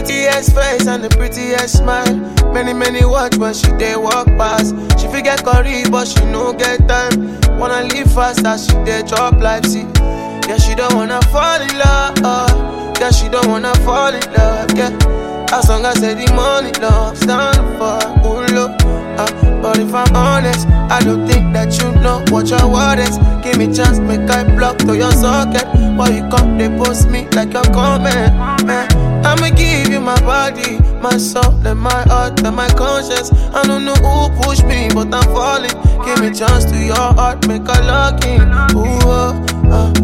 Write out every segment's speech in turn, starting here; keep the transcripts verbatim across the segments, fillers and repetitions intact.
prettiest face and the prettiest smile. Many, many watch when she dey walk past. She forget curry, but she no get time. Wanna live fast as she dey chop life, see. Yeah, she don't wanna fall in love. Yeah, she don't wanna fall in love, yeah. As long as I the money, love, stand for good love. Uh, but if I'm honest, I don't think that you know what your word is. Give me chance, make I block to your socket. Why you come, they post me like you're coming, man. I'ma give you my body, my soul, and my heart, and my conscience. I don't know who pushed me, but I'm falling. Give me chance to your heart, make a lock in. Ooh, uh, uh,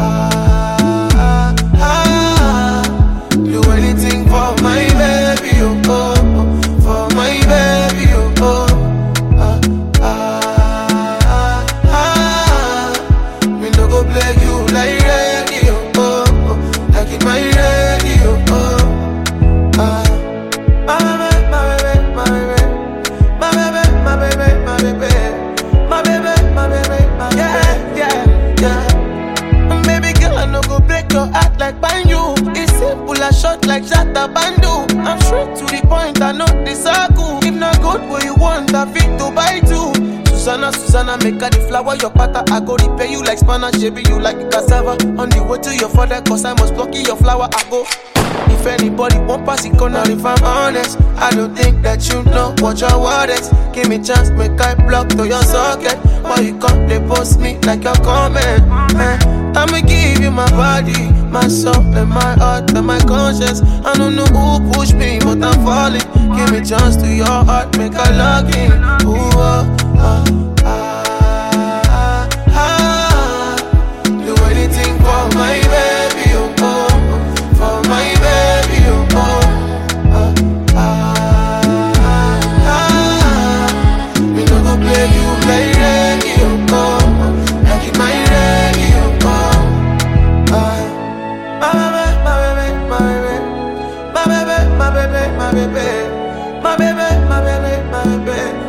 ah, ah, ah. Do anything for my baby, oh, oh, oh. For my baby, oh, oh. Ah, ah, ah, ah. Me no go play you like radio, oh, oh. Like in my radio, oh. Ah, my baby, my baby, my baby, my baby, my baby, my baby, my baby, my baby, my baby, yeah, yeah, yeah. Baby girl, I no go break your heart like banjo. It's simple as short like Shatta Bandu. I'm straight to the point, I know this are cool. If not good, what you want, I fit to buy too. Susanna, Susanna, make her the flower, your pattern. I go repay you like Spanish, baby, you like the cassava. On the way to your father, cause I must pluck your flower, I go. If anybody won't pass it corner, if I'm honest, I don't think that you know what your word is. Give me chance, make I block to your socket. Why you come, they post me like you're coming, man. I'ma give you my body, my soul, and my heart, and my conscience. I don't know who pushed me, but I'm falling. Give me chance to your heart, make I log in. Ooh, oh, oh, ah, ah, ah. Do anything for my baby, oh, oh. For my baby, oh, oh. Ah, ah, ah, ah. Me no go play you like radio, oh, oh. Like in my radio, oh. Ah, my baby, my baby, my baby, my baby, my baby, my baby, my baby, my baby, my baby.